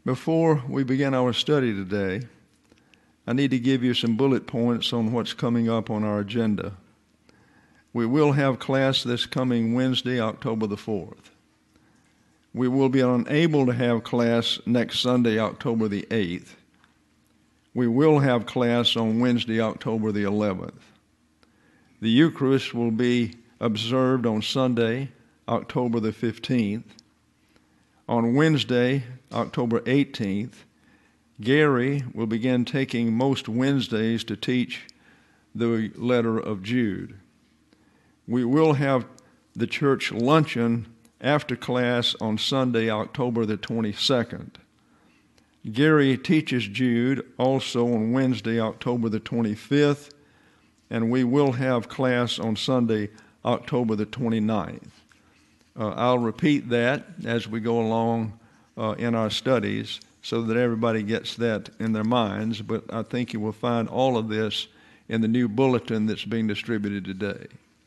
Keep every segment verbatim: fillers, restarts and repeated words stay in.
Before we begin our study today, I need to give you some bullet points on what's coming up on our agenda. We will have class this coming Wednesday, October the fourth. We will be unable to have class next Sunday, October the eighth. We will have class on Wednesday, October the eleventh. The Eucharist will be observed on Sunday, October the fifteenth. On Wednesday, October eighteenth, Gary will begin taking most Wednesdays to teach the letter of Jude. We will have the church luncheon after class on Sunday, October the twenty-second. Gary teaches Jude also on Wednesday, October the twenty-fifth, and we will have class on Sunday, October the twenty-ninth. Uh, I'll repeat that as we go along uh, in our studies so that everybody gets that in their minds, but I think you will find all of this in the new bulletin that's being distributed today.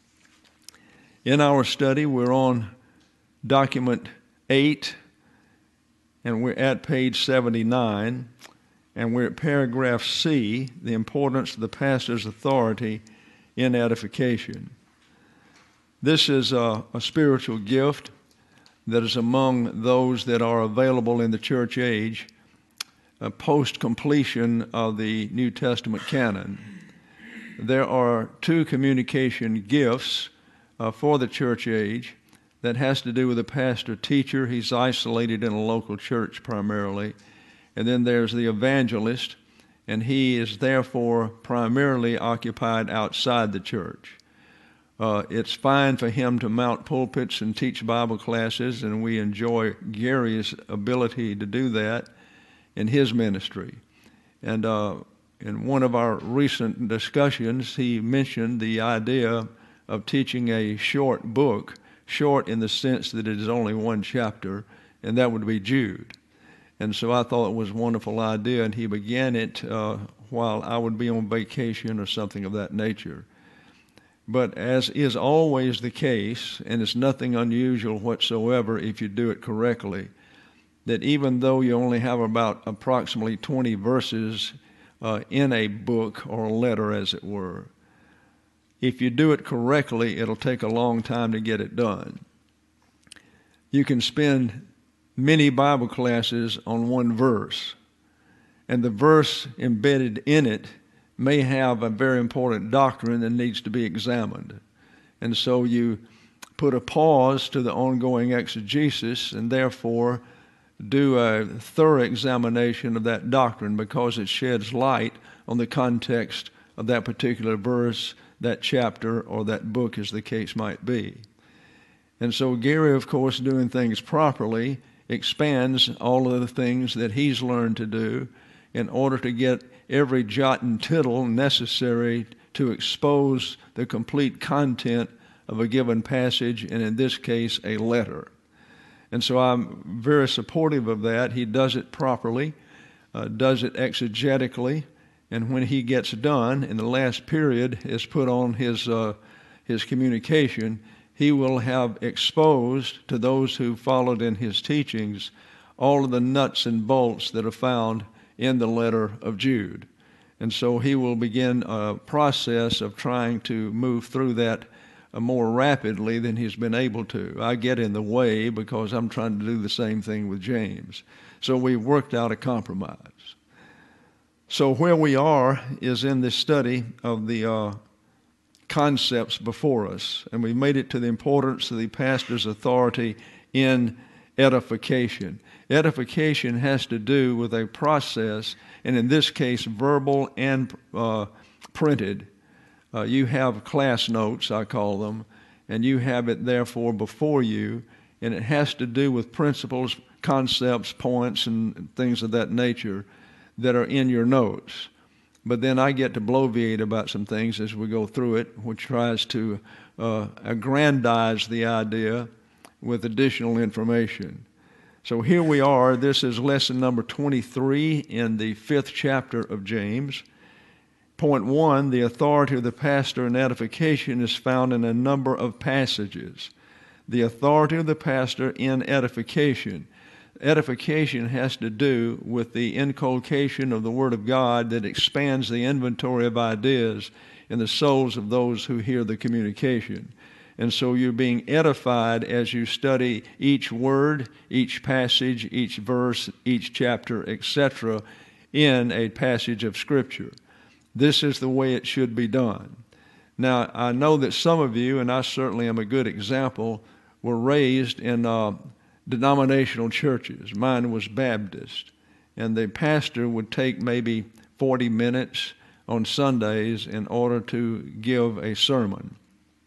In our study, we're on document eight, and we're at page seventy-nine, and we're at paragraph C, the importance of the pastor's authority in edification. This is a, a spiritual gift that is among those that are available in the church age uh, post-completion of the New Testament canon. There are two communication gifts uh, for the church age that has to do with the pastor-teacher. He's isolated in a local church primarily. And then there's the evangelist, and he is therefore primarily occupied outside the church. Uh, it's fine for him to mount pulpits and teach Bible classes, and we enjoy Gary's ability to do that in his ministry. And uh, in one of our recent discussions, he mentioned the idea of teaching a short book, short in the sense that it is only one chapter, and that would be Jude. And so I thought it was a wonderful idea, and he began it uh, while I would be on vacation or something of that nature. But as is always the case, and it's nothing unusual whatsoever if you do it correctly, that even though you only have about approximately twenty verses uh, in a book or a letter, as it were, if you do it correctly, it'll take a long time to get it done. You can spend many Bible classes on one verse, and the verse embedded in it may have a very important doctrine that needs to be examined. And so you put a pause to the ongoing exegesis and therefore do a thorough examination of that doctrine because it sheds light on the context of that particular verse, that chapter, or that book, as the case might be. And so Gary, of course, doing things properly, expands all of the things that he's learned to do in order to get every jot and tittle necessary to expose the complete content of a given passage, and in this case, a letter. And so I'm very supportive of that. He does it properly, uh, does it exegetically, and when he gets done, in the last period is put on his, uh, his communication, he will have exposed to those who followed in his teachings all of the nuts and bolts that are found in the letter of Jude. And so he will begin a process of trying to move through that uh, more rapidly than he's been able to. I get in the way because I'm trying to do the same thing with James. So we've worked out a compromise. So where we are is in this study of the uh, concepts before us, and we've made it to the importance of the pastor's authority in edification. Edification has to do with a process, and in this case, verbal and uh, printed. Uh, you have class notes, I call them, and you have it therefore before you, and it has to do with principles, concepts, points, and things of that nature that are in your notes. But then I get to bloviate about some things as we go through it, which tries to uh, aggrandize the idea with additional information. So here we are. This is lesson number twenty-three in the fifth chapter of James. Point one, the authority of the pastor in edification is found in a number of passages. The authority of the pastor in edification. edification has to do with the inculcation of the Word of God that expands the inventory of ideas in the souls of those who hear the communication. And so you're being edified as you study each word, each passage, each verse, each chapter, et cetera, in a passage of Scripture. This is the way it should be done. Now, I know that some of you, and I certainly am a good example, were raised in uh, denominational churches. Mine was Baptist. And the pastor would take maybe forty minutes on Sundays in order to give a sermon.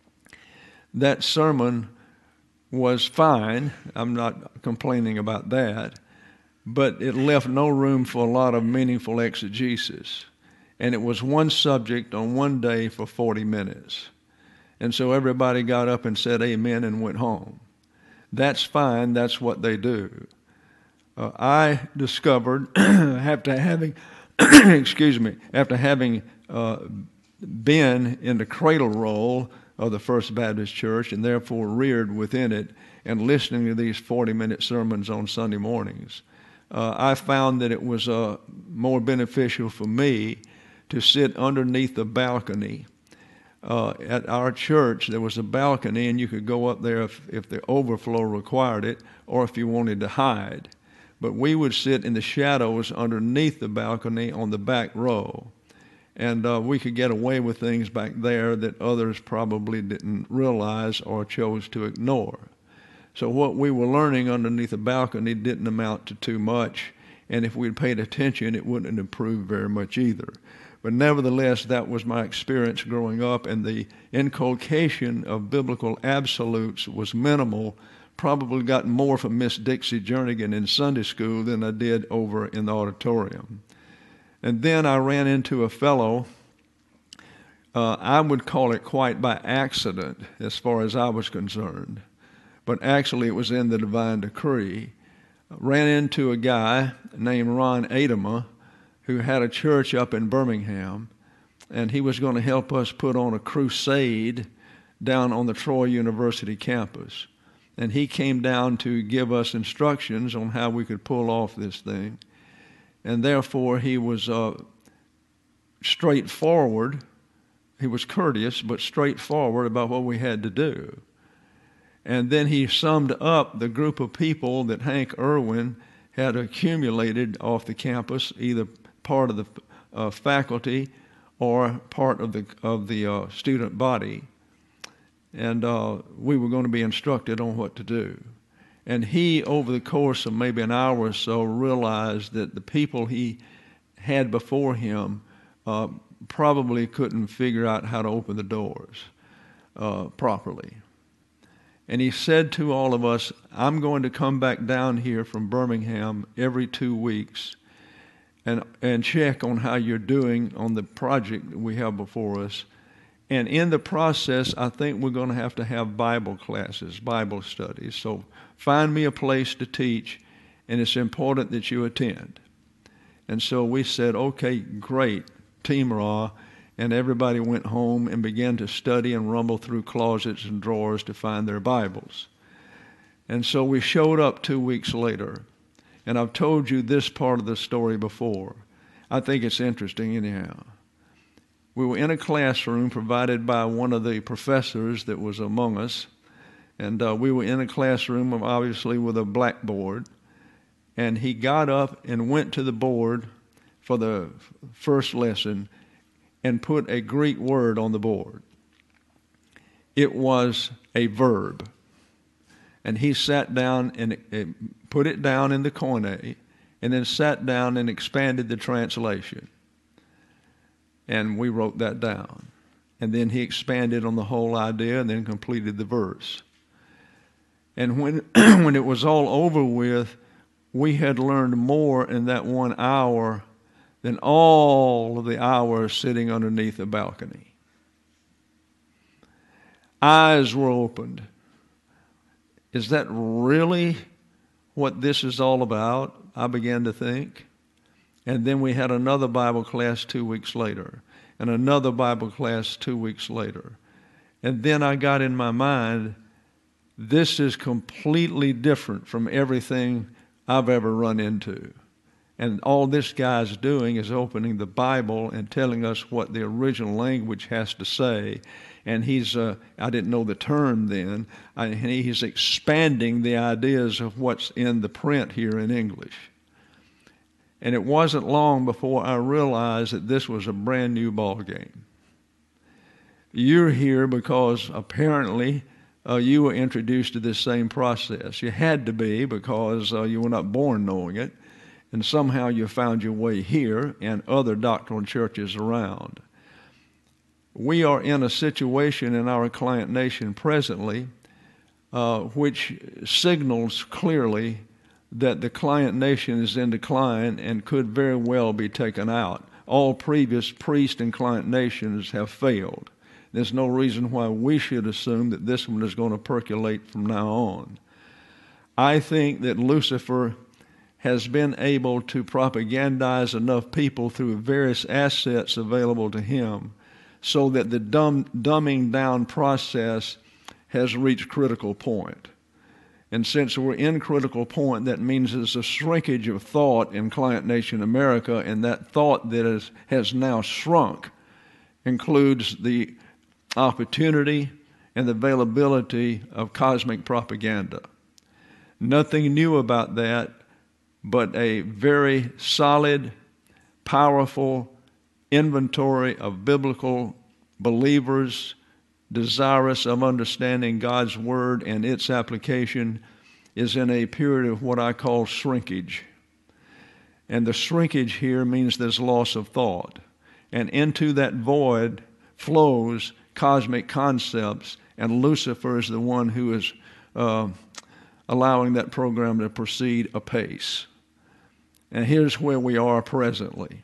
That sermon was fine. I'm not complaining about that. But it left no room for a lot of meaningful exegesis. And it was one subject on one day for forty minutes. And so everybody got up and said amen and went home. That's fine. That's what they do. Uh, I discovered after having, excuse me, after having uh, been in the cradle roll of the First Baptist Church and therefore reared within it and listening to these forty-minute sermons on Sunday mornings, uh, I found that it was uh, more beneficial for me to sit underneath the balcony. Uh, at our church, there was a balcony, and you could go up there if, if the overflow required it or if you wanted to hide. But we would sit in the shadows underneath the balcony on the back row. And uh, we could get away with things back there that others probably didn't realize or chose to ignore. So what we were learning underneath the balcony didn't amount to too much, and if we'd paid attention, it wouldn't have improved very much either. But nevertheless, that was my experience growing up, and the inculcation of biblical absolutes was minimal. Probably got more from Miss Dixie Jernigan in Sunday school than I did over in the auditorium. And then I ran into a fellow, uh, I would call it quite by accident as far as I was concerned, but actually it was in the divine decree. I ran into a guy named Ron Adema, who had a church up in Birmingham, and he was going to help us put on a crusade down on the Troy University campus. And he came down to give us instructions on how we could pull off this thing. And therefore, he was uh, straightforward. He was courteous, but straightforward about what we had to do. And then he summed up the group of people that Hank Irwin had accumulated off the campus, either part of the uh, faculty or part of the of the uh, student body, and uh, we were going to be instructed on what to do. And he, over the course of maybe an hour or so, realized that the people he had before him uh, probably couldn't figure out how to open the doors uh, properly. And he said to all of us, I'm going to come back down here from Birmingham every two weeks and and check on how you're doing on the project that we have before us. And in the process, I think we're going to have to have Bible classes, Bible studies. So find me a place to teach, and it's important that you attend. And so we said, okay, great, Team Raw. And everybody went home and began to study and rumble through closets and drawers to find their Bibles. And so we showed up two weeks later. And I've told you this part of the story before. I think it's interesting anyhow. We were in a classroom provided by one of the professors that was among us. And uh, we were in a classroom, obviously, with a blackboard. And he got up and went to the board for the first lesson and put a Greek word on the board. It was a verb. And he sat down and uh, put it down in the Koine, and then sat down and expanded the translation. And we wrote that down. And then he expanded on the whole idea and then completed the verse. And when when it was all over with, we had learned more in that one hour than all of the hours sitting underneath the balcony. Eyes were opened. Is that really what this is all about? I began to think. And then we had another Bible class two weeks later, and another Bible class two weeks later. And then I got in my mind, this is completely different from everything I've ever run into. And all this guy's doing is opening the Bible and telling us what the original language has to say. And he's, uh, I didn't know the term then, and he's expanding the ideas of what's in the print here in English. And it wasn't long before I realized that this was a brand new ball game. You're here because apparently uh, you were introduced to this same process. You had to be, because uh, you were not born knowing it. And somehow you found your way here and other doctrinal churches around. We are in a situation in our client nation presently uh, which signals clearly that the client nation is in decline and could very well be taken out. All previous priest and client nations have failed. There's no reason why we should assume that this one is going to percolate from now on. I think that Lucifer has been able to propagandize enough people through various assets available to him so that the dumb, dumbing down process has reached critical point. And since we're in critical point, that means there's a shrinkage of thought in client nation America, and that thought that is, has now shrunk includes the opportunity and the availability of cosmic propaganda. Nothing new about that, but a very solid, powerful inventory of biblical believers desirous of understanding God's Word and its application is in a period of what I call shrinkage. And the shrinkage here means there's loss of thought. And into that void flows cosmic concepts, and Lucifer is the one who is uh, allowing that program to proceed apace. And here's where we are presently.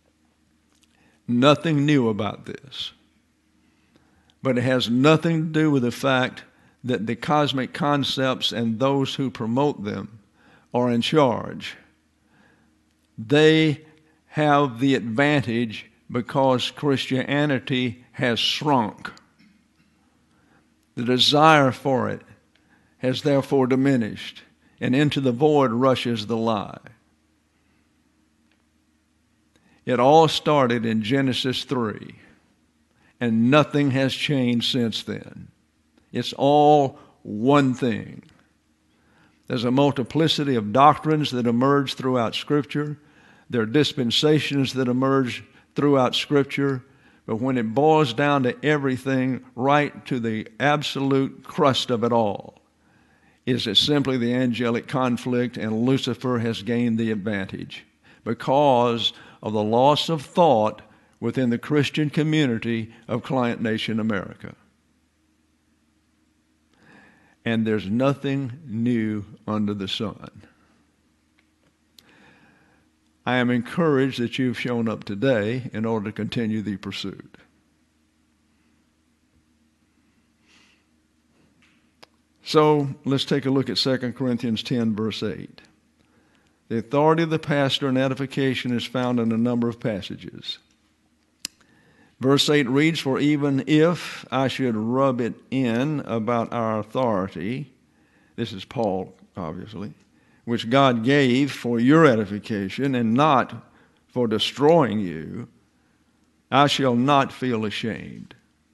Nothing new about this. But it has nothing to do with the fact that the cosmic concepts and those who promote them are in charge. They have the advantage because Christianity has shrunk. The desire for it has therefore diminished, and into the void rushes the lie. It all started in Genesis three, and nothing has changed since then. It's all one thing. There's a multiplicity of doctrines that emerge throughout Scripture. There are dispensations that emerge throughout Scripture. But when it boils down to everything, right to the absolute crust of it all, is it simply the angelic conflict, and Lucifer has gained the advantage because of the loss of thought within the Christian community of Client Nation America. And there's nothing new under the sun. I am encouraged that you've shown up today in order to continue the pursuit. So let's take a look at Second Corinthians ten, verse eight. The authority of the pastor in edification is found in a number of passages. Verse eight reads, "For even if I should rub it in about our authority," this is Paul, obviously, "which God gave for your edification and not for destroying you, I shall not feel ashamed."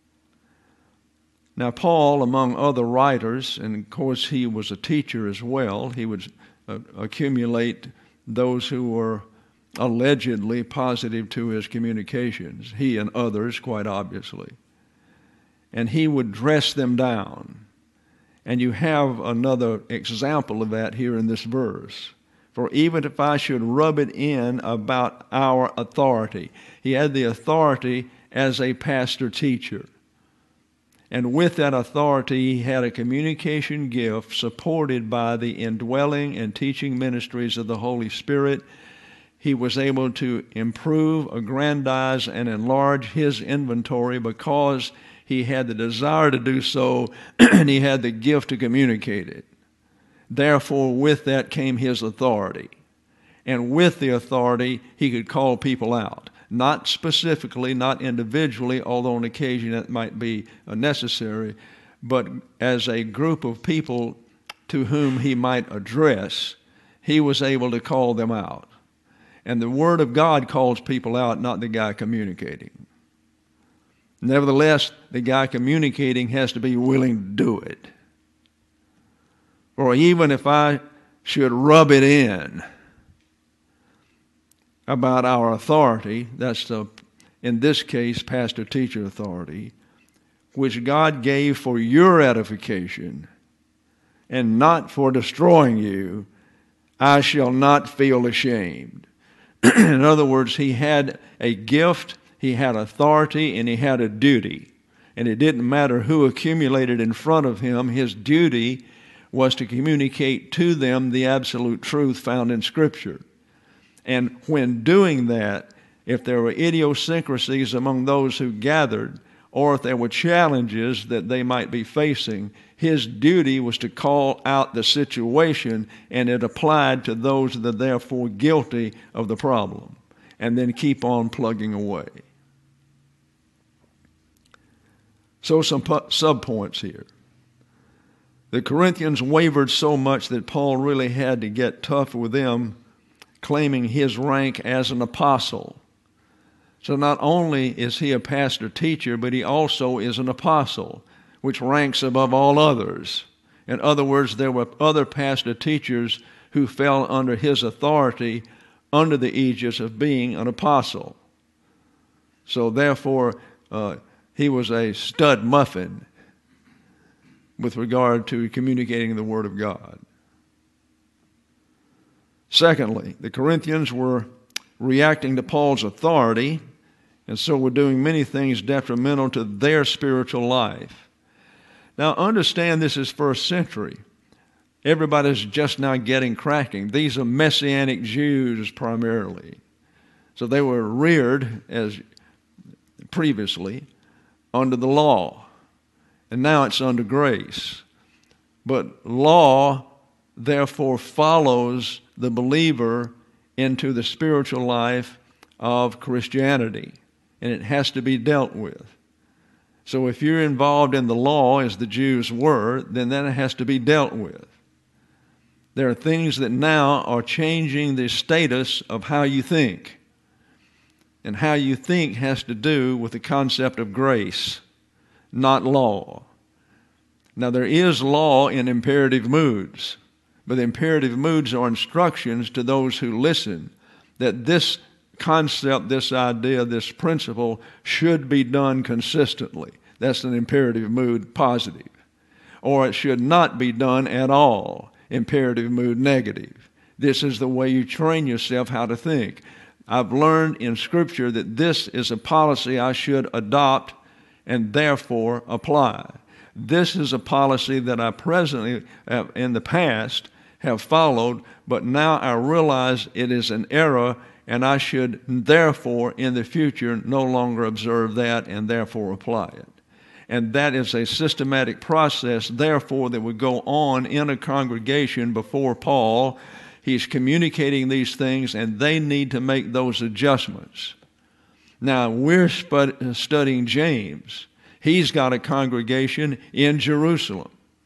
Now, Paul, among other writers, and of course he was a teacher as well, he would uh, accumulate those who were allegedly positive to his communications, he and others, quite obviously. And he would dress them down. And you have another example of that here in this verse. "For even if I should rub it in about our authority." He had the authority as a pastor-teacher. And with that authority, he had a communication gift supported by the indwelling and teaching ministries of the Holy Spirit. He was able to improve, aggrandize, and enlarge his inventory because he had the desire to do so, and he had the gift to communicate it. Therefore, with that came his authority. And with the authority, he could call people out. Not specifically, not individually, although on occasion that might be necessary, but as a group of people to whom he might address, he was able to call them out. And the Word of God calls people out, not the guy communicating. Nevertheless, the guy communicating has to be willing to do it. Or even if I should rub it in about our authority, that's the, in this case, pastor-teacher authority, which God gave for your edification and not for destroying you, I shall not feel ashamed. In other words, he had a gift, he had authority, and he had a duty. And it didn't matter who accumulated in front of him, his duty was to communicate to them the absolute truth found in Scripture. And when doing that, if there were idiosyncrasies among those who gathered, or if there were challenges that they might be facing, his duty was to call out the situation, and it applied to those that are therefore guilty of the problem, and then keep on plugging away. So some pu- subpoints here. The Corinthians wavered so much that Paul really had to get tough with them, claiming his rank as an apostle. So not only is he a pastor-teacher, but he also is an apostle, which ranks above all others. In other words, there were other pastor-teachers who fell under his authority under the aegis of being an apostle. So therefore, uh, he was a stud muffin with regard to communicating the Word of God. Secondly, the Corinthians were reacting to Paul's authority, and so were doing many things detrimental to their spiritual life. Now understand, this is first century. Everybody's just now getting cracking. These are Messianic Jews primarily. So they were reared, as previously, under the law. And now it's under grace. But law, therefore, follows the believer into the spiritual life of Christianity. And it has to be dealt with. So if you're involved in the law, as the Jews were, then that has to be dealt with. There are things that now are changing the status of how you think. And how you think has to do with the concept of grace, not law. Now there is law in imperative moods, but the imperative moods are instructions to those who listen that this concept, this idea, this principle should be done consistently. That's an imperative mood positive. Or it should not be done at all. Imperative mood negative. This is the way you train yourself how to think. I've learned in Scripture that this is a policy I should adopt and therefore apply. This is a policy that I presently, uh, in the past, have followed, but now I realize it is an error, and I should therefore in the future no longer observe that and therefore apply it. And that is a systematic process, therefore, that would go on in a congregation before Paul. He's communicating these things, and they need to make those adjustments. Now, we're spud- studying James. He's got a congregation in Jerusalem,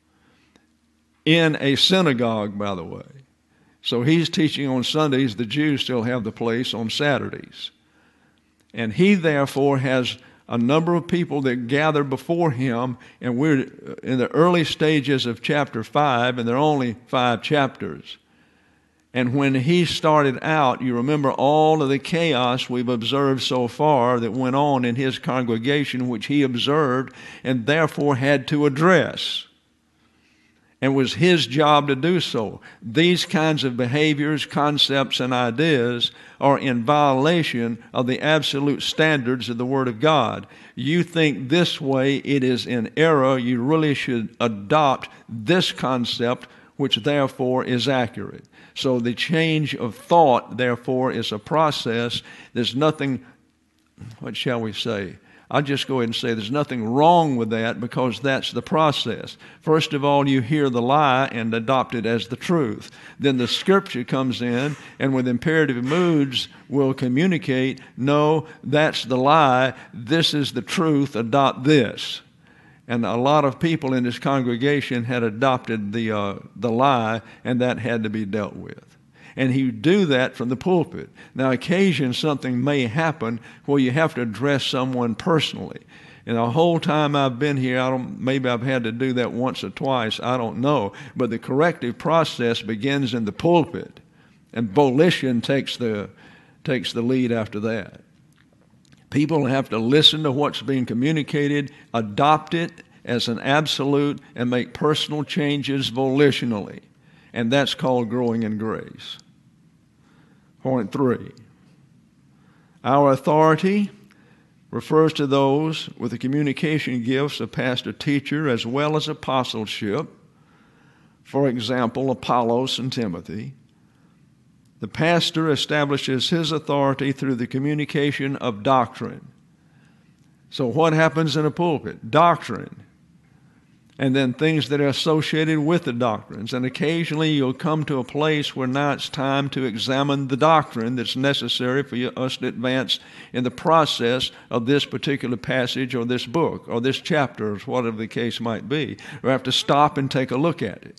in a synagogue, by the way. So he's teaching on Sundays. The Jews still have the place on Saturdays. And he, therefore, has a number of people that gather before him, and we're in the early stages of chapter five, and there are only five chapters. And when he started out, you remember all of the chaos we've observed so far that went on in his congregation, which he observed and therefore had to address. And it was his job to do so. These kinds of behaviors, concepts, and ideas are in violation of the absolute standards of the Word of God. You think this way, it is in error. You really should adopt this concept, which therefore is accurate. So the change of thought, therefore, is a process. There's nothing, what shall we say? I'll just go ahead and say there's nothing wrong with that, because that's the process. First of all, you hear the lie and adopt it as the truth. Then the Scripture comes in, and with imperative moods will communicate, no, that's the lie, this is the truth, adopt this. And a lot of people in this congregation had adopted the uh, the lie, and that had to be dealt with. And you do that from the pulpit. Now, occasionally something may happen where you have to address someone personally. And the whole time I've been here, I don't, maybe I've had to do that once or twice, I don't know. But the corrective process begins in the pulpit, and volition takes the, takes the lead after that. People have to listen to what's being communicated, adopt it as an absolute, and make personal changes volitionally. And that's called growing in grace. Point three. Our authority refers to those with the communication gifts of pastor teacher as well as apostleship. For example, Apollos and Timothy. The pastor establishes his authority through the communication of doctrine. So what happens in a pulpit? Doctrine. And then things that are associated with the doctrines. And occasionally you'll come to a place where now it's time to examine the doctrine that's necessary for us to advance in the process of this particular passage or this book or this chapter or whatever the case might be. We have to stop and take a look at it.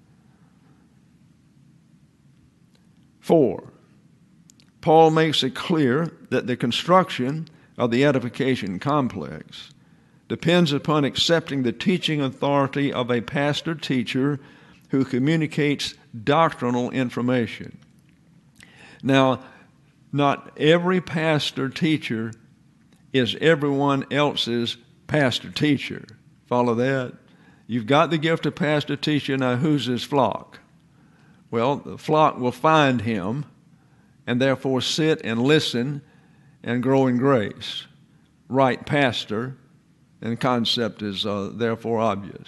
Four, Paul makes it clear that the construction of the edification complex depends upon accepting the teaching authority of a pastor teacher who communicates doctrinal information. Now, not every pastor teacher is everyone else's pastor teacher. Follow that? You've got the gift of pastor teacher, now who's his flock? Well, the flock will find him and therefore sit and listen and grow in grace. Right pastor, and concept is uh, therefore obvious.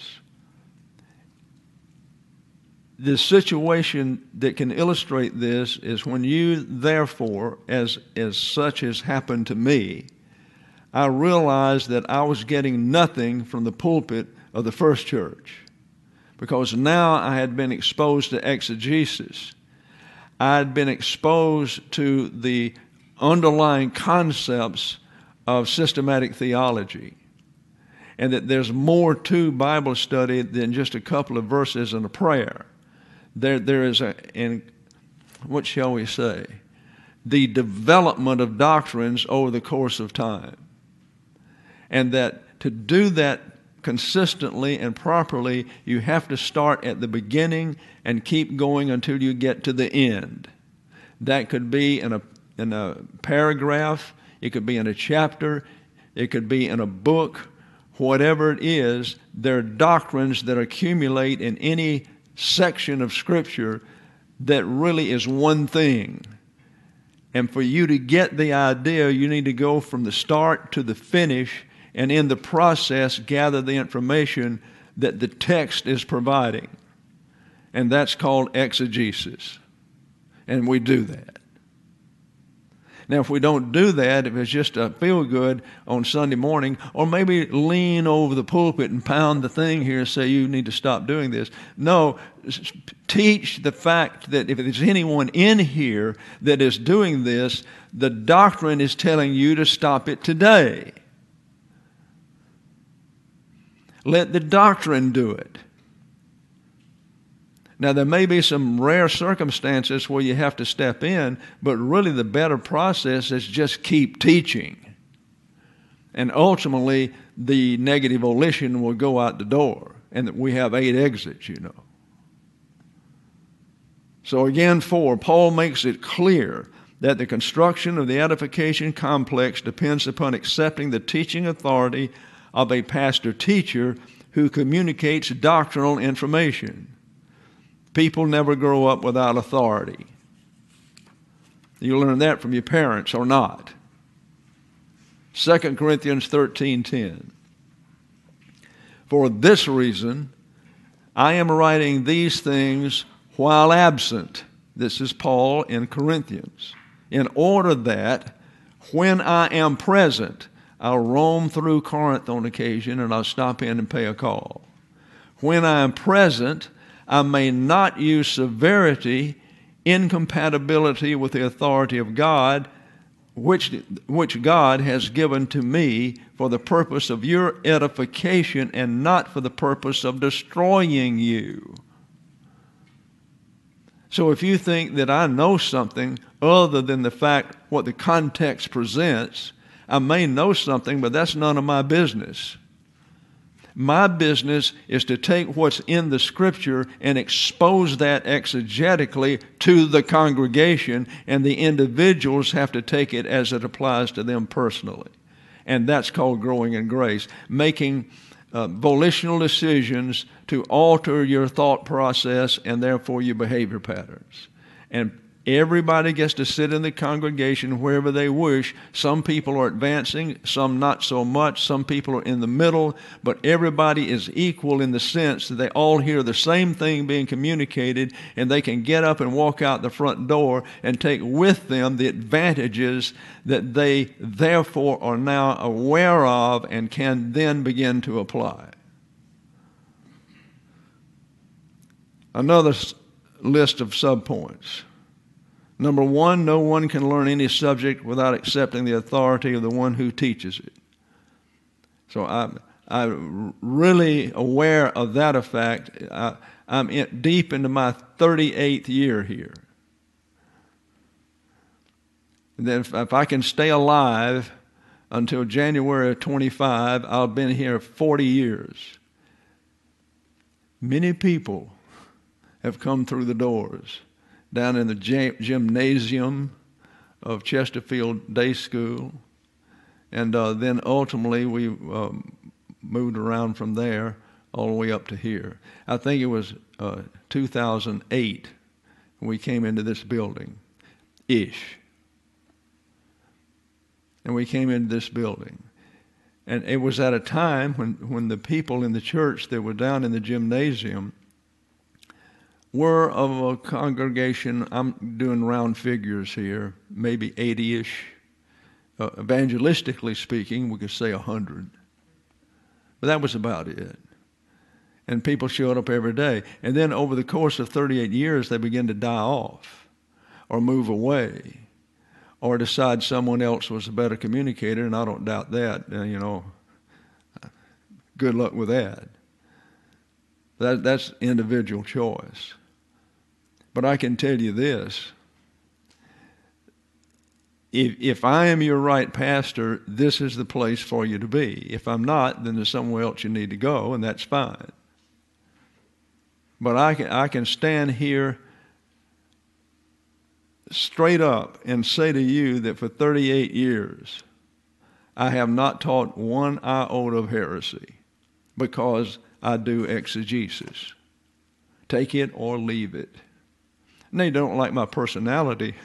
The situation that can illustrate this is when you, therefore, as, as such has happened to me, I realized that I was getting nothing from the pulpit of the first church. Because now I had been exposed to exegesis. I had been exposed to the underlying concepts of systematic theology. And that there's more to Bible study than just a couple of verses and a prayer. There, there is a, in, what shall we say, the development of doctrines over the course of time. And that to do that consistently and properly, you have to start at the beginning and keep going until you get to the end. That could be in a, in a paragraph, it could be in a chapter, it could be in a book. Whatever it is, there are doctrines that accumulate in any section of Scripture that really is one thing. And for you to get the idea, you need to go from the start to the finish, and in the process gather the information that the text is providing. And that's called exegesis. And we do that. Now, if we don't do that, if it's just a feel-good on Sunday morning, or maybe lean over the pulpit and pound the thing here and say, you need to stop doing this. No, teach the fact that if there's anyone in here that is doing this, the doctrine is telling you to stop it today. Let the doctrine do it. Now, there may be some rare circumstances where you have to step in, but really the better process is just keep teaching. And ultimately, the negative volition will go out the door. And we have eight exits, you know. So again, four, Paul makes it clear that the construction of the edification complex depends upon accepting the teaching authority of a pastor-teacher who communicates doctrinal information. People never grow up without authority. You learn that from your parents or not. Second Corinthians thirteen ten. For this reason, I am writing these things while absent. This is Paul in Corinthians. In order that when I am present, I'll roam through Corinth on occasion and I'll stop in and pay a call. When I am present, I may not use severity, incompatibility with the authority of God, which, which God has given to me for the purpose of your edification and not for the purpose of destroying you. So if you think that I know something other than the fact what the context presents, I may know something, but that's none of my business. My business is to take what's in the Scripture and expose that exegetically to the congregation, and the individuals have to take it as it applies to them personally. And that's called growing in grace, making uh, volitional decisions to alter your thought process and therefore your behavior patterns. And everybody gets to sit in the congregation wherever they wish. Some people are advancing, some not so much. Some people are in the middle, but everybody is equal in the sense that they all hear the same thing being communicated, and they can get up and walk out the front door and take with them the advantages that they therefore are now aware of and can then begin to apply. Another list of subpoints. Number one, no one can learn any subject without accepting the authority of the one who teaches it. So I'm, I'm really aware of that fact. I, I'm in, deep into my thirty-eighth year here. And then if, if I can stay alive until January of twenty-five, I'll have been here forty years. Many people have come through the doors down in the gymnasium of Chesterfield Day School. And uh, then ultimately we um, moved around from there all the way up to here. I think it was uh, two thousand eight when we came into this building, ish. And we came into this building. And it was at a time when, when the people in the church that were down in the gymnasium were of a congregation, I'm doing round figures here, maybe eighty-ish. Uh, evangelistically speaking, we could say one hundred. But that was about it. And people showed up every day. And then over the course of thirty-eight years, they began to die off or move away or decide someone else was a better communicator, and I don't doubt that. Uh, you know, good luck with that. That that's individual choice. But I can tell you this. If, if I am your right pastor, this is the place for you to be. If I'm not, then there's somewhere else you need to go, and that's fine. But I can, I can stand here straight up and say to you that for thirty-eight years, I have not taught one iota of heresy because I do exegesis. Take it or leave it. And they don't like my personality.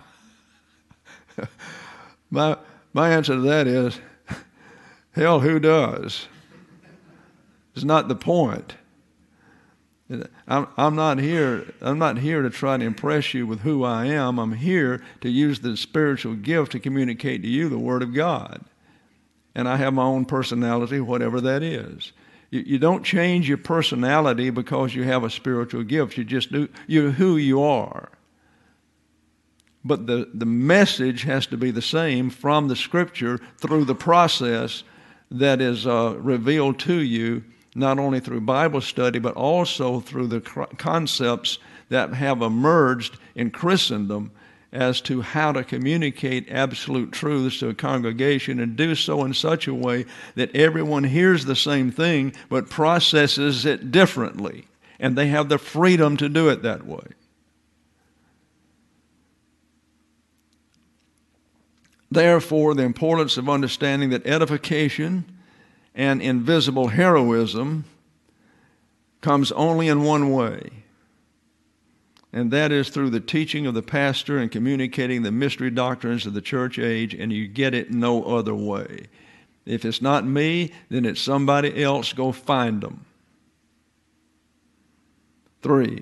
my my answer to that is, hell, who does? It's not the point. I'm, I'm not here. I'm not here to try to impress you with who I am. I'm here to use the spiritual gift to communicate to you the Word of God. And I have my own personality, whatever that is. You, you don't change your personality because you have a spiritual gift. You just do. You're who you are. But the, the message has to be the same from the Scripture through the process that is uh, revealed to you, not only through Bible study, but also through the concepts that have emerged in Christendom as to how to communicate absolute truths to a congregation and do so in such a way that everyone hears the same thing but processes it differently. And they have the freedom to do it that way. Therefore, the importance of understanding that edification and invisible heroism comes only in one way, and that is through the teaching of the pastor and communicating the mystery doctrines of the church age, and you get it no other way. If it's not me, then it's somebody else. Go find them. Three,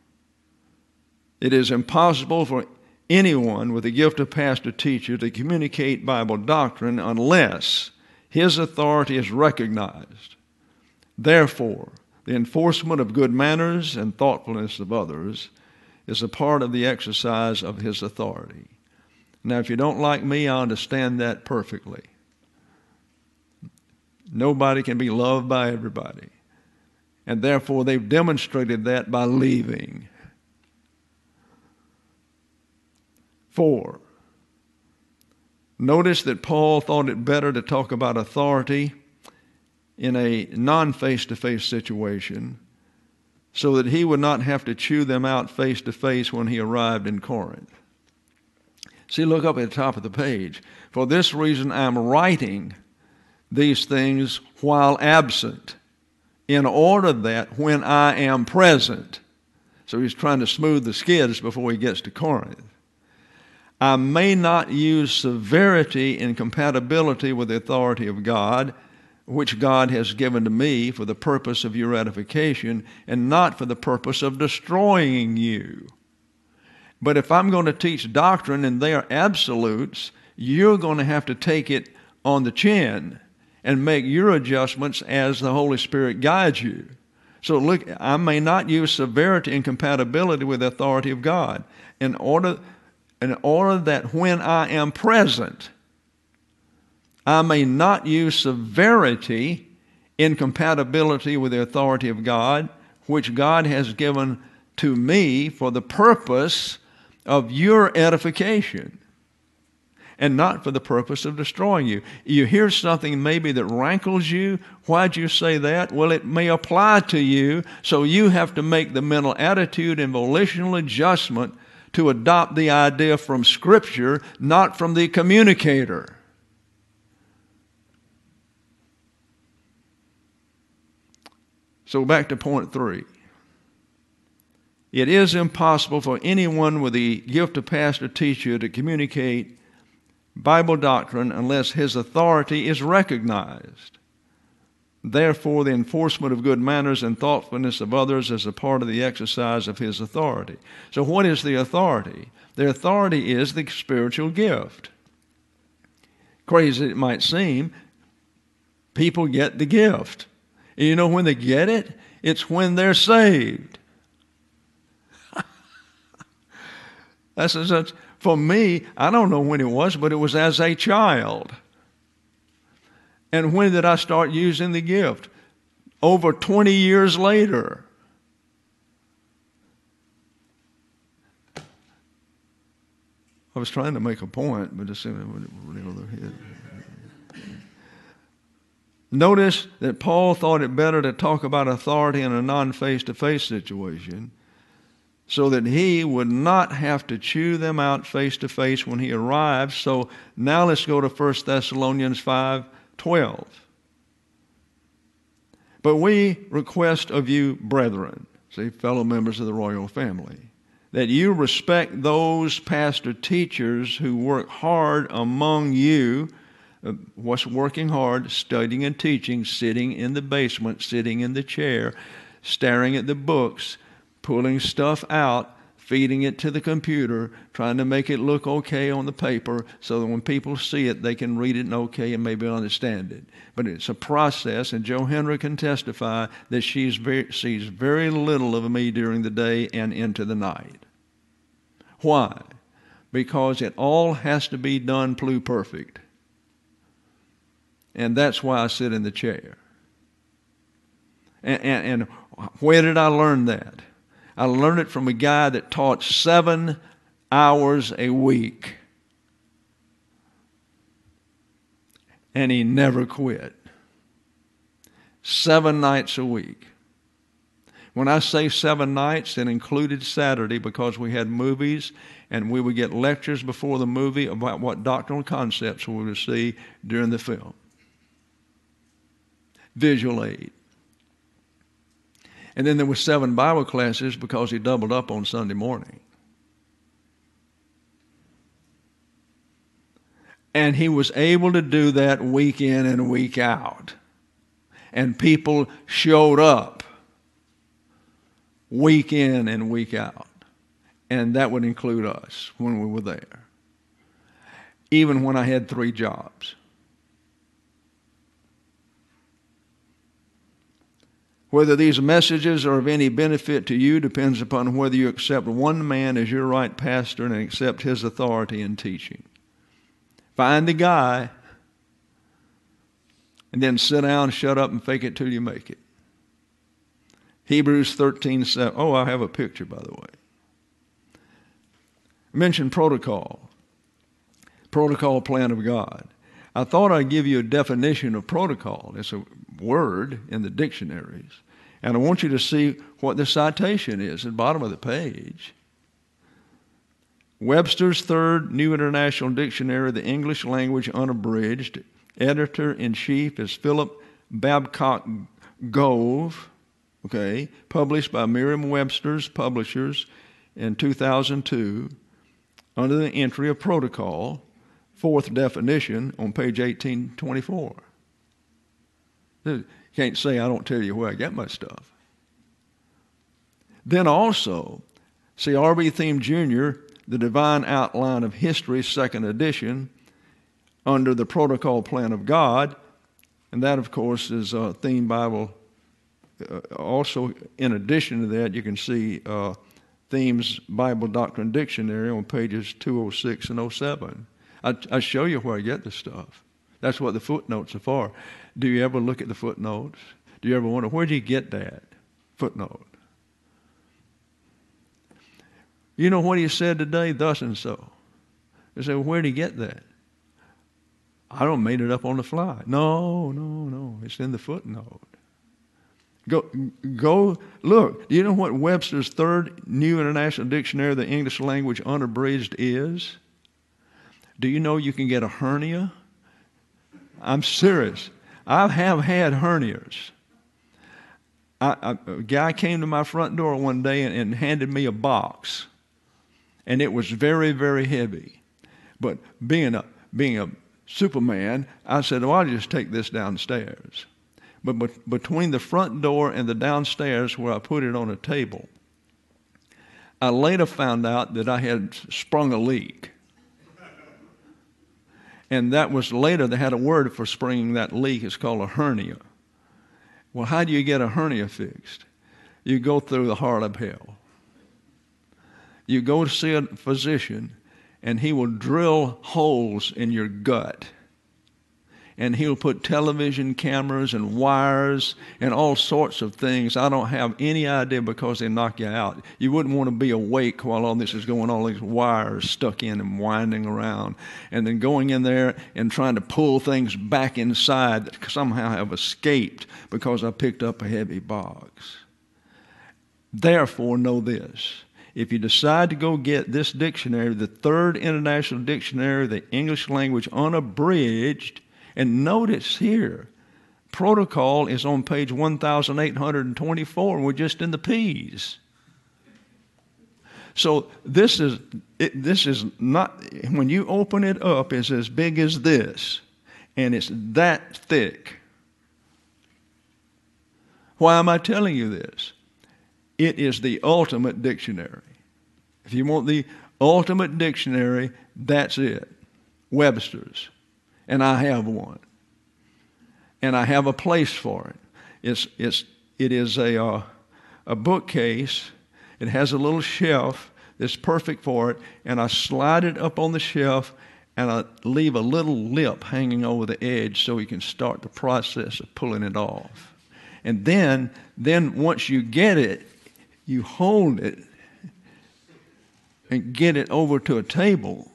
it is impossible for anyone with the gift of pastor-teacher to communicate Bible doctrine unless his authority is recognized. Therefore, the enforcement of good manners and thoughtfulness of others is a part of the exercise of his authority. Now, if you don't like me, I understand that perfectly. Nobody can be loved by everybody. And therefore, they've demonstrated that by leaving. four. Notice that Paul thought it better to talk about authority in a non-face-to-face situation so that he would not have to chew them out face-to-face when he arrived in Corinth. See, look up at the top of the page. For this reason I'm writing these things while absent, in order that when I am present, so he's trying to smooth the skids before he gets to Corinth, I may not use severity in compatibility with the authority of God, which God has given to me for the purpose of your edification and not for the purpose of destroying you. But if I'm going to teach doctrine and they are absolutes, you're going to have to take it on the chin and make your adjustments as the Holy Spirit guides you. So look, I may not use severity and compatibility with the authority of God in order, in order that when I am present, I may not use severity in compatibility with the authority of God, which God has given to me for the purpose of your edification and not for the purpose of destroying you. You hear something maybe that rankles you. Why'd you say that? Well, it may apply to you, so you have to make the mental attitude and volitional adjustment to adopt the idea from Scripture, not from the communicator. So back to point three. It is impossible for anyone with the gift of pastor teacher to communicate Bible doctrine unless his authority is recognized. Therefore, the enforcement of good manners and thoughtfulness of others is a part of the exercise of his authority. So what is the authority? The authority is the spiritual gift. Crazy it might seem, people get the gift. And you know when they get it? It's when they're saved. That's such. For me, I don't know when it was, but it was as a child. And when did I start using the gift? Over twenty years later. I was trying to make a point, but it seemed it went really over the head. Notice that Paul thought it better to talk about authority in a non-face-to-face situation so that he would not have to chew them out face-to-face when he arrives. So now let's go to First Thessalonians five twelve. But we request of you, brethren, see, fellow members of the royal family, that you respect those pastor teachers who work hard among you. Uh, what's working hard? Studying and teaching, sitting in the basement, sitting in the chair, staring at the books, pulling stuff out, feeding it to the computer, trying to make it look okay on the paper so that when people see it, they can read it and okay and maybe understand it. But it's a process, and Joe Henry can testify that she's very, sees very little of me during the day and into the night. Why? Because it all has to be done pluperfect. And that's why I sit in the chair. And, and, and where did I learn that? I learned it from a guy that taught seven hours a week. And he never quit. Seven nights a week. When I say seven nights, it included Saturday because we had movies and we would get lectures before the movie about what doctrinal concepts we would see during the film. Visual aid. And then there were seven Bible classes because he doubled up on Sunday morning. And he was able to do that week in and week out. And people showed up week in and week out. And that would include us when we were there. Even when I had three jobs. Whether these messages are of any benefit to you depends upon whether you accept one man as your right pastor and accept his authority in teaching. Find a guy and then sit down, shut up, and fake it till you make it. Hebrews thirteen seven. Oh, I have a picture, by the way. I mentioned protocol. Protocol plan of God. I thought I'd give you a definition of protocol. It's a word in the dictionaries. And I want you to see what the citation is at the bottom of the page. Webster's Third New International Dictionary of the English Language Unabridged. Editor-in-chief is Philip Babcock Gove, okay, published by Merriam-Webster's Publishers in two thousand two, under the entry of protocol, fourth definition on page eighteen twenty-four. You can't say I don't tell you where I get my stuff. Then also, see R B Thieme Junior, The Divine Outline of History, second edition, under the Protocol Plan of God, and that, of course, is a Thieme Bible. Uh, also, in addition to that, you can see uh, Thieme's Bible Doctrine Dictionary on pages two oh six and oh seven. I, I show you where I get the stuff. That's what the footnotes are for. Do you ever look at the footnotes? Do you ever wonder, where do you get that footnote? You know what he said today? Thus and so. They say, well, where did he get that? I don't made it up on the fly. No, no, no. It's in the footnote. Go, go look. Do you know what Webster's Third New International Dictionary of the English Language Unabridged is? Do you know you can get a hernia? I'm serious. I have had hernias. I, I, a guy came to my front door one day and, and handed me a box, and it was very, very heavy. But being a being a Superman, I said, "Oh, I'll just take this downstairs." But, but between the front door and the downstairs, where I put it on a table, I later found out that I had sprung a leak. And that was later, they had a word for springing that leak. It's called a hernia. Well, how do you get a hernia fixed? You go through the heart of hell. You go to see a physician, and he will drill holes in your gut. And he'll put television cameras and wires and all sorts of things. I don't have any idea, because they knock you out. You wouldn't want to be awake while all this is going on, all these wires stuck in and winding around. And then going in there and trying to pull things back inside that somehow have escaped because I picked up a heavy box. Therefore, know this. If you decide to go get this dictionary, the Third International Dictionary of the English Language Unabridged, and notice here, protocol is on page one thousand eight hundred twenty-four, and we're just in the P's. So this is, it, this is not, when you open it up, it's as big as this, and it's that thick. Why am I telling you this? It is the ultimate dictionary. If you want the ultimate dictionary, that's it. Webster's. And I have one. And I have a place for it. It's, it's, it is a, uh, a bookcase. It has a little shelf that's perfect for it. And I slide it up on the shelf, and I leave a little lip hanging over the edge so you can start the process of pulling it off. And then, then once you get it, you hold it and get it over to a table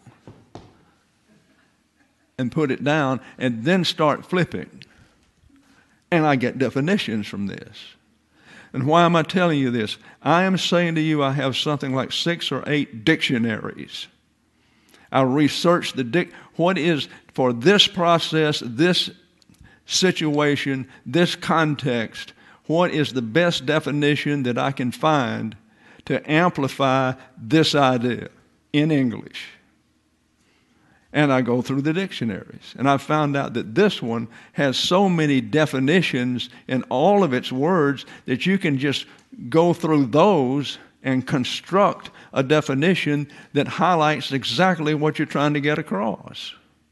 and put it down, and then start flipping. And I get definitions from this. And why am I telling you this? I am saying to you, I have something like six or eight dictionaries. I researched the dic- what is, for this process, this situation, this context, what is the best definition that I can find to amplify this idea in English? And I go through the dictionaries. And I found out that this one has so many definitions in all of its words that you can just go through those and construct a definition that highlights exactly what you're trying to get across.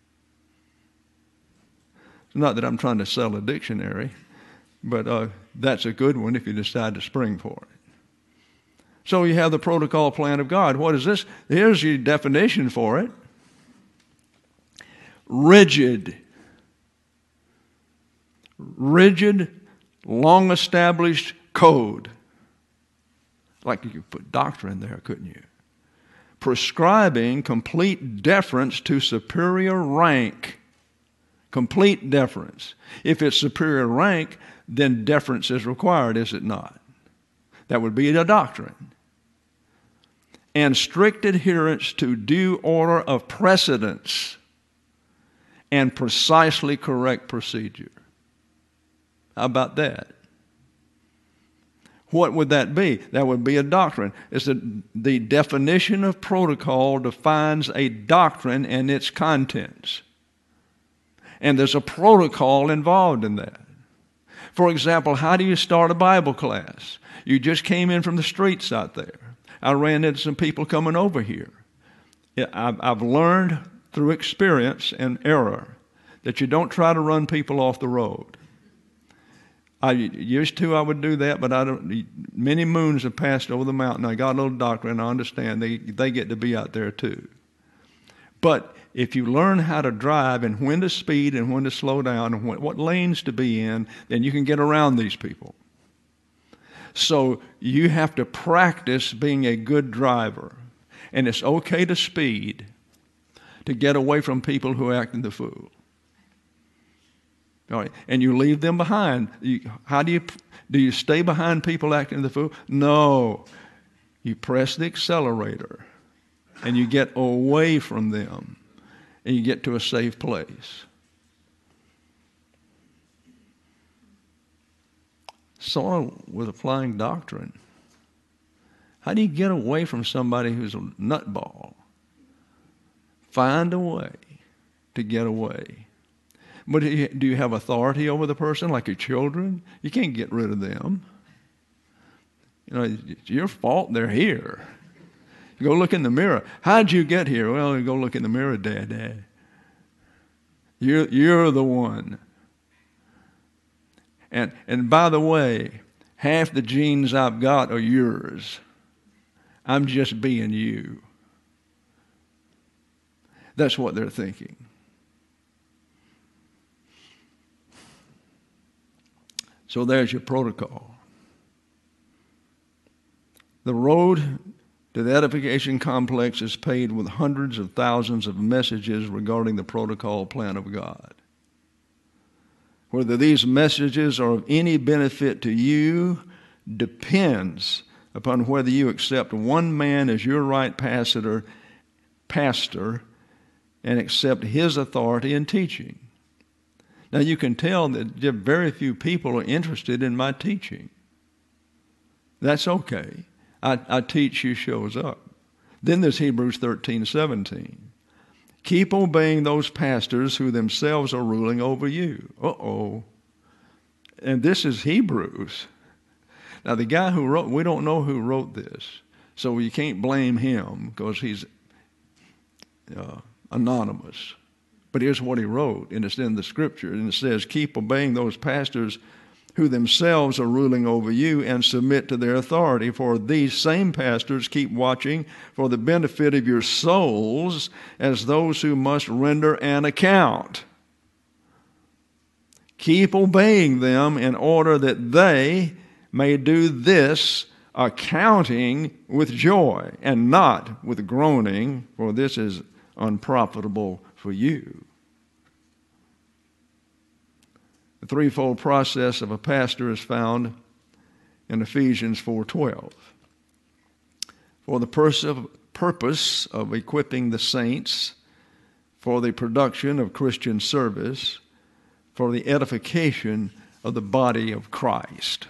It's not that I'm trying to sell a dictionary, but uh, that's a good one if you decide to spring for it. So you have the protocol plan of God. What is this? Here's your definition for it. Rigid. Rigid, long-established code. Like you could put doctrine there, couldn't you? prescribing complete deference to superior rank. Complete deference. If it's superior rank, then deference is required, is it not? That would be a doctrine. And strict adherence to due order of precedence and precisely correct procedure. How about that? What would that be? That would be a doctrine. It's the, the definition of protocol defines a doctrine and its contents. And there's a protocol involved in that. For example, how do you start a Bible class? You just came in from the streets out there. I ran into some people coming over here. I've, I've learned through experience and error that you don't try to run people off the road. I used to, I would do that, but I don't. Many moons have passed over the mountain. I got a little doctrine. I understand they they get to be out there too. But if you learn how to drive and when to speed and when to slow down and when, what lanes to be in, then you can get around these people. So you have to practice being a good driver, and it's okay to speed to get away from people who are acting the fool. All right. And you leave them behind. You, how do you do? You stay behind people acting the fool? No. You press the accelerator, and you get away from them, and you get to a safe place. So with applying doctrine, how do you get away from somebody who's a nutball? Find a way to get away. But do you have authority over the person like your children? You can't get rid of them. You know, it's your fault they're here. You go look in the mirror. How'd you get here? Well, you go look in the mirror, Dad, Dad. You're, you're the one. And, and by the way, half the genes I've got are yours. I'm just being you. That's what they're thinking. So there's your protocol. The road to the edification complex is paved with hundreds of thousands of messages regarding the protocol plan of God. Whether these messages are of any benefit to you depends upon whether you accept one man as your right pastor, pastor and accept his authority in teaching. Now you can tell that very few people are interested in my teaching. That's okay. I, I teach, who shows up. Then there's Hebrews thirteen seventeen. Keep obeying those pastors who themselves are ruling over you. Uh-oh. And this is Hebrews. Now the guy who wrote, we don't know who wrote this, so you can't blame him because he's uh, anonymous. But here's what he wrote, and it's in the scripture, and it says, keep obeying those pastors who themselves are ruling over you and submit to their authority, for these same pastors keep watching for the benefit of your souls as those who must render an account. Keep obeying them in order that they may do this, accounting with joy and not with groaning, for this is unprofitable for you. The threefold process of a pastor is found in Ephesians four twelve. For the purpose of equipping the saints for the production of Christian service, for the edification of the body of Christ.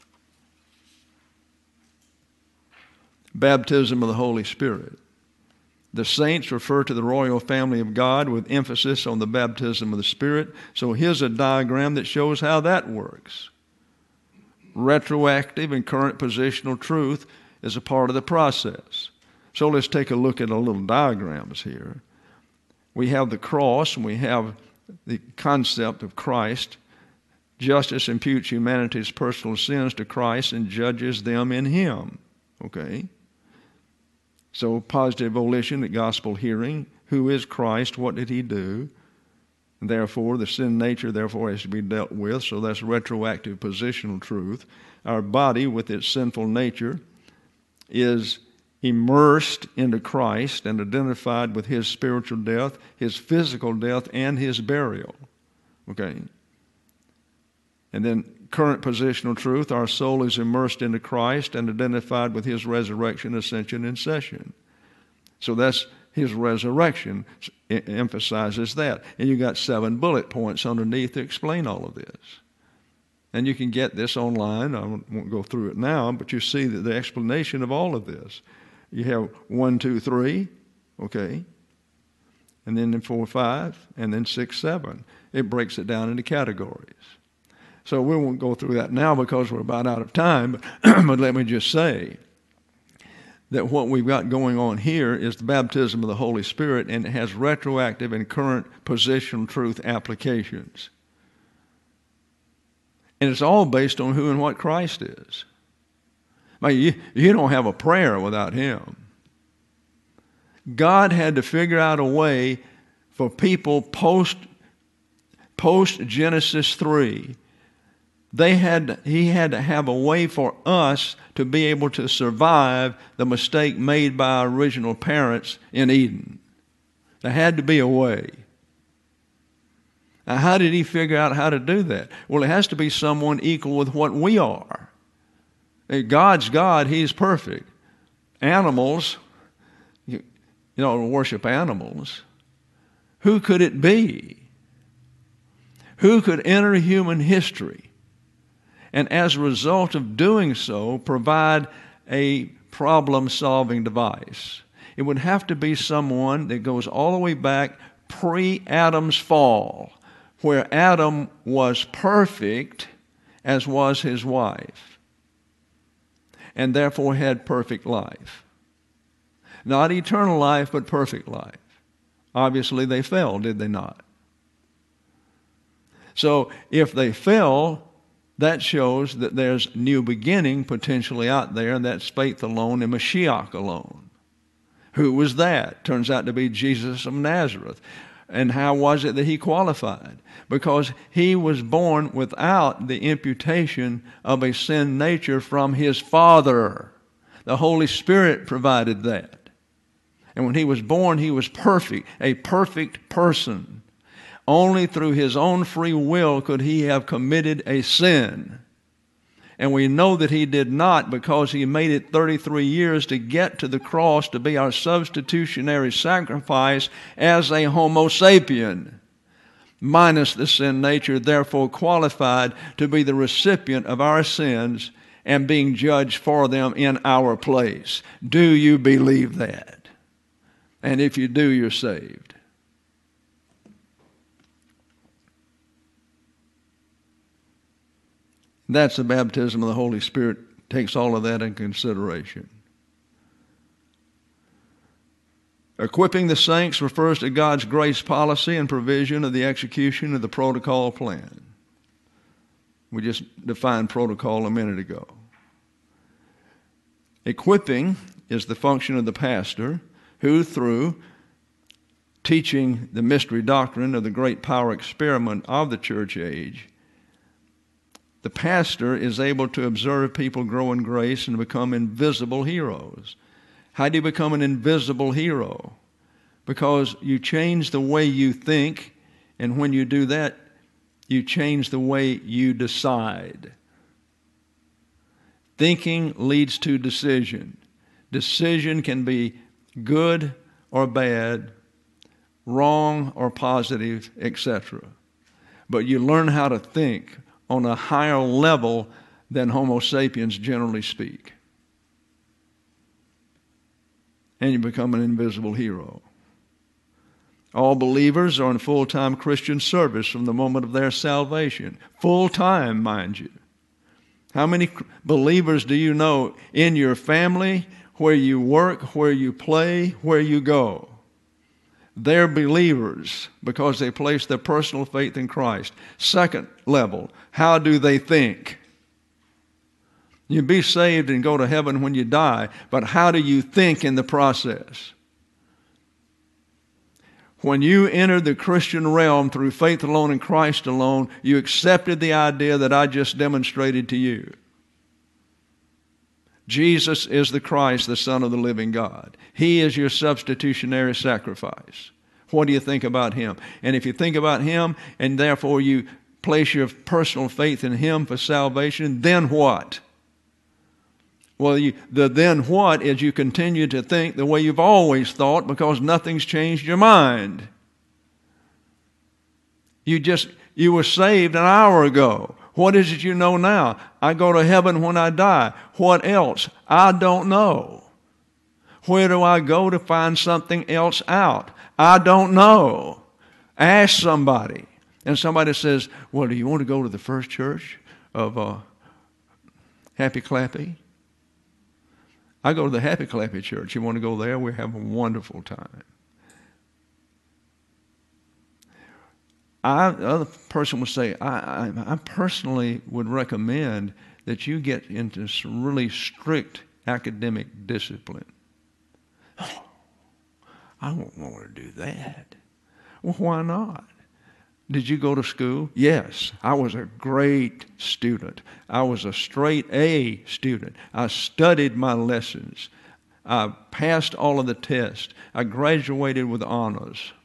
Baptism of the Holy Spirit. The saints refer to the royal family of God with emphasis on the baptism of the Spirit. So here's a diagram that shows how that works. Retroactive and current positional truth is a part of the process. So let's take a look at a little diagrams here. We have the cross and we have the concept of Christ. Justice imputes humanity's personal sins to Christ and judges them in Him. Okay? So positive volition, the gospel hearing. Who is Christ? What did He do? Therefore, the sin nature, therefore, has to be dealt with. So that's retroactive positional truth. Our body, with its sinful nature, is immersed into Christ and identified with his spiritual death, his physical death, and his burial. Okay? And then current positional truth, our soul is immersed into Christ and identified with his resurrection, ascension, and session. So that's his resurrection emphasizes that. And you got seven bullet points underneath to explain all of this. And you can get this online. I won't go through it now, but you see that the explanation of all of this. You have one, two, three, okay, and then four, five, and then six, seven. It breaks it down into categories. So we won't go through that now because we're about out of time, but, but let me just say that what we've got going on here is the baptism of the Holy Spirit, and it has retroactive and current positional truth applications. And it's all based on who and what Christ is. I mean, you, you don't have a prayer without him. God had to figure out a way for people post, post Genesis three. They had, he had to have a way for us to be able to survive the mistake made by our original parents in Eden. There had to be a way. Now, how did he figure out how to do that? Well, it has to be someone equal with what we are. God's God, he's perfect. Animals, you, you know, worship animals. Who could it be? Who could enter human history and as a result of doing so provide a problem-solving device? It would have to be someone that goes all the way back pre-Adam's fall, where Adam was perfect as was his wife, and therefore had perfect life. Not eternal life, but perfect life. Obviously they fell, did they not? So if they fell, that shows that there's new beginning potentially out there, and that's faith alone and Mashiach alone. Who was that? Turns out to be Jesus of Nazareth. And how was it that he qualified? Because he was born without the imputation of a sin nature from his Father. The Holy Spirit provided that. And when he was born, he was perfect, a perfect person. Only through his own free will could he have committed a sin. And we know that he did not, because he made it thirty-three years to get to the cross to be our substitutionary sacrifice as a Homo sapien, minus the sin nature, therefore qualified to be the recipient of our sins and being judged for them in our place. Do you believe that? And if you do, you're saved. That's the baptism of the Holy Spirit. Takes all of that into consideration. Equipping the saints refers to God's grace policy and provision of the execution of the protocol plan. We just defined protocol a minute ago. Equipping is the function of the pastor, who through teaching the mystery doctrine of the great power experiment of the church age, the pastor is able to observe people grow in grace and become invisible heroes. How do you become an invisible hero? Because you change the way you think, and when you do that, you change the way you decide. Thinking leads to decision. Decision can be good or bad, wrong or positive, et cetera. But you learn how to think on a higher level than Homo sapiens generally speak. And you become an invisible hero. All believers are in full-time Christian service from the moment of their salvation. Full-time, mind you. How many believers do you know in your family, where you work, where you play, where you go? They're believers because they place their personal faith in Christ. Second level, how do they think? You be saved and go to heaven when you die, but how do you think in the process? When you entered the Christian realm through faith alone in Christ alone, you accepted the idea that I just demonstrated to you. Jesus is the Christ, the Son of the living God. He is your substitutionary sacrifice. What do you think about him? And if you think about him and therefore you place your personal faith in him for salvation, then what? Well, you, the then what is you continue to think the way you've always thought because nothing's changed your mind. You just, you were saved an hour ago. What is it you know now? I go to heaven when I die. What else? I don't know. Where do I go to find something else out? I don't know. Ask somebody. And somebody says, well, do you want to go to the First Church of uh, Happy Clappy? I go to the Happy Clappy Church. You want to go there? We have a wonderful time. I, the other person would say, I, I, I personally would recommend that you get into some really strict academic discipline. Oh, I won't want to do that. Well, why not? Did you go to school? Yes. I was a great student. I was a straight A student. I studied my lessons. I passed all of the tests. I graduated with honors.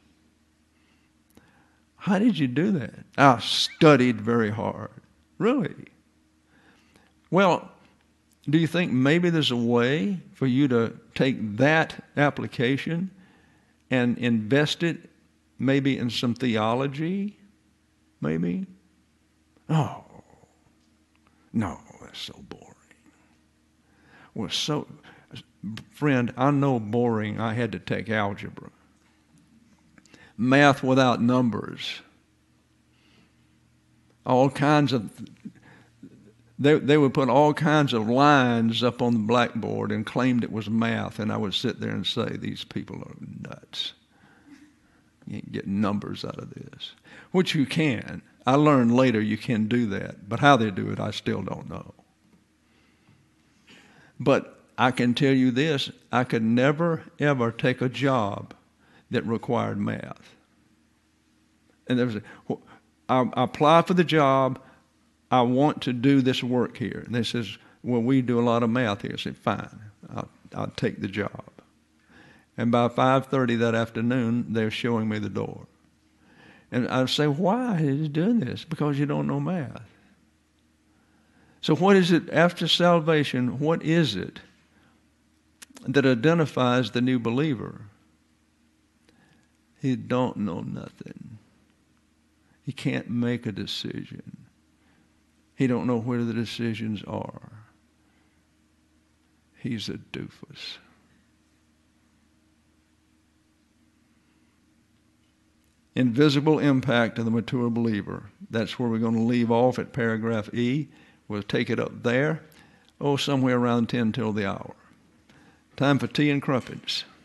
How did you do that? I studied very hard. Really? Well, do you think maybe there's a way for you to take that application and invest it maybe in some theology? Maybe? Oh, no, that's so boring. Well, so, friend, I know boring. I had to take algebra. Math without numbers. All kinds of, they, they would put all kinds of lines up on the blackboard and claimed it was math, and I would sit there and say, these people are nuts. You can get numbers out of this, which you can. I learned later you can do that, but how they do it, I still don't know. But I can tell you this, I could never, ever take a job that required math. And there was a, I, I apply for the job, I want to do this work here. And they says, well, we do a lot of math here. I said, fine, I'll, I'll take the job. And by five thirty that afternoon, they're showing me the door. And I say, why are you doing this? Because you don't know math. So what is it after salvation? What is it that identifies the new believer? He don't know nothing. He can't make a decision. He don't know where the decisions are. He's a doofus. Invisible impact of the mature believer. That's where we're going to leave off at paragraph E. We'll take it up there. Oh, somewhere around ten till the hour. Time for tea and crumpets.